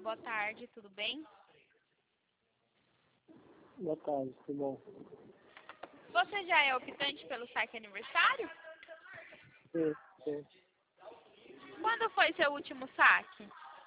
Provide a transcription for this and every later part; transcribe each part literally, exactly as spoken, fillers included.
boa tarde, tudo bem? Boa tarde, tudo bom? Você já é optante pelo saque aniversário? Sim, sim. Quando foi seu último saque?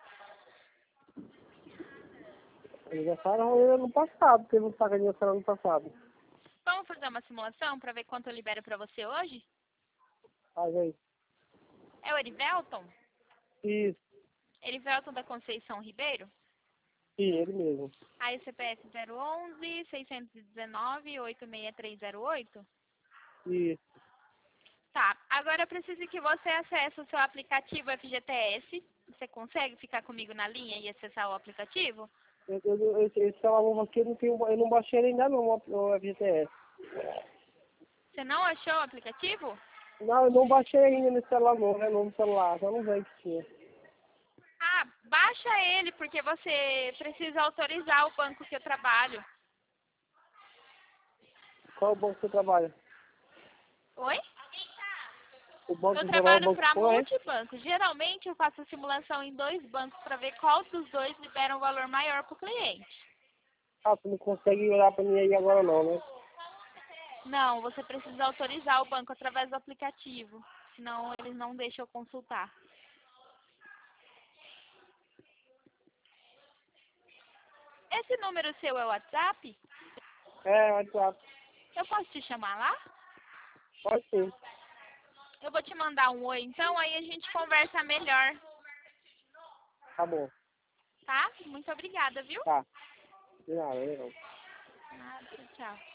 Aniversário foi ano passado, teve um saco aniversário ano passado. Vamos fazer uma simulação para ver quanto eu libero para você hoje? Faz aí. É o Erivelton? Isso, Erivelton da Conceição Ribeiro? sim, ele mesmo. Aí o C P F zero onze, seiscentos e dezenove, oito seis três zero oito? Isso. Tá, agora eu preciso que você acesse o seu aplicativo F G T S. Você consegue ficar comigo na linha e acessar o aplicativo? Eu, eu, eu, esse esse celular novo aqui eu não, tenho, eu não baixei ele ainda não, o F G T S. Você não achou o aplicativo? Não, eu não baixei ainda nesse celular novo, né? Novo celular, só não veio que tinha. Ah, baixa ele, porque você precisa autorizar o banco que eu trabalho. Qual é o banco que você trabalha? Oi? O banco Eu que você trabalha é o trabalho banco para qual é? multibanco. Geralmente eu faço a simulação em dois bancos para ver qual dos dois libera um valor maior para o cliente. Ah, você não consegue olhar pra mim aí agora não, né? Não, você precisa autorizar o banco através do aplicativo. Senão eles não deixam eu consultar. Esse número seu é o WhatsApp? É, WhatsApp. Eu posso te chamar lá? Pode sim. Eu vou te mandar um oi, então aí a gente conversa melhor, Tá bom. tá? Muito obrigada, viu? Tá. De nada, legal. Nada, tchau.